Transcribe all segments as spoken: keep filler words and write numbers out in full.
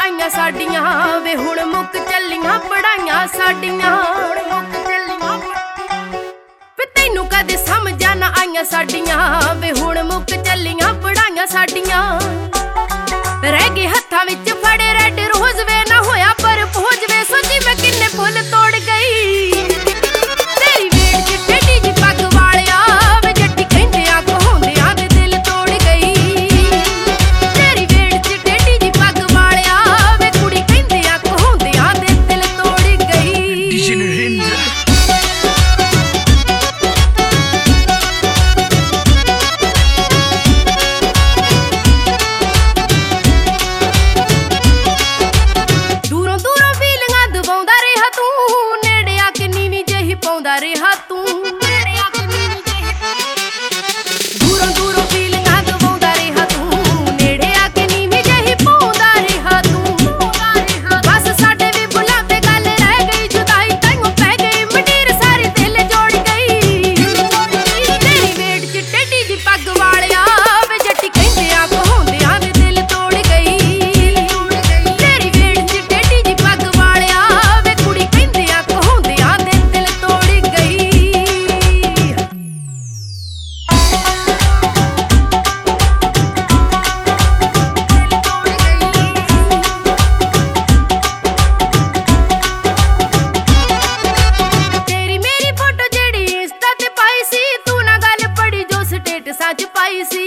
आईयां साडियां वे हुण मुक चलियां पढ़ाइयां साडियां वे तैनू कदे समझा ना आईयां साडियां वे हुण मुक चलियां पढ़ाइयां साडियां रह गए हत्थां विच फड़े रेड रोज वे ना होया पर पहुंच वे सोची मैं किन्ने फुल तोड़ गई तेरी वेड़ च टेढ़ी जी पग वालिया वे जट्टी कहंदियां कहाउंदियां दे दिल तोड़ गई तेरी वेड़ च टेढ़ी जी पग वालिया वे कुड़ी कहंदियां कहाउंदियां दे दिल तोड़ गई पाउंदा रहा तू दूरों दूरों फीलिंगां दवाउंदा रहा तू नेड़े आके नीवीं जही पाउंदा रहा तू बस साडे भी बुलावे गल रह गई जुदाई ताइयों पै गई मंडीर सारी दिल जोड़ गई तेरी वेड़ च टेढ़ी जी पग वालिया वे जट्टी कहंदियां कहाउंदियां दे दिल तोड़ गई तेरी वेड़ च टेढ़ी जी पग वालिया वे कुड़ी कहंदियां कहाउंदियां दे दिल तोड़ सच पाई सी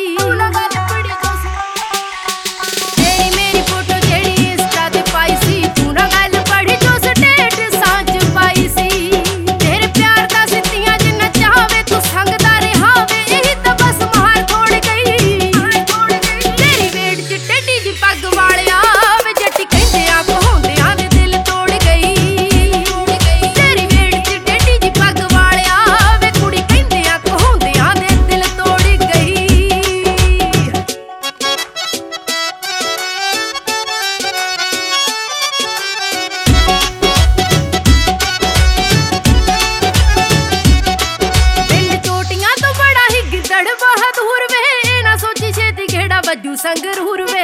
तेरी मेरी फोटो जेड़ी इंस्टा ते पाई सी तू ना गल पढ़ी जो स्टेट सच पाई सी तेरे प्यार दा सिद्धियां जिन्ना चाहवे तू संगदा रहा वे यही तो बस मार थोड़ गई तेरी वेड़ च टेढ़ी जी पग वालिया वे जट्टी कहंदियां कहाउंदियां दे दिल तोड़ गई तेरी वेड़ च टेढ़ी जी पग वालिया वे कुड़ी कहंदियां कहाउंदियां दे दिल तोड़ बहादुर वे ना सोची छेती घेड़ा बज्जू संगरूर।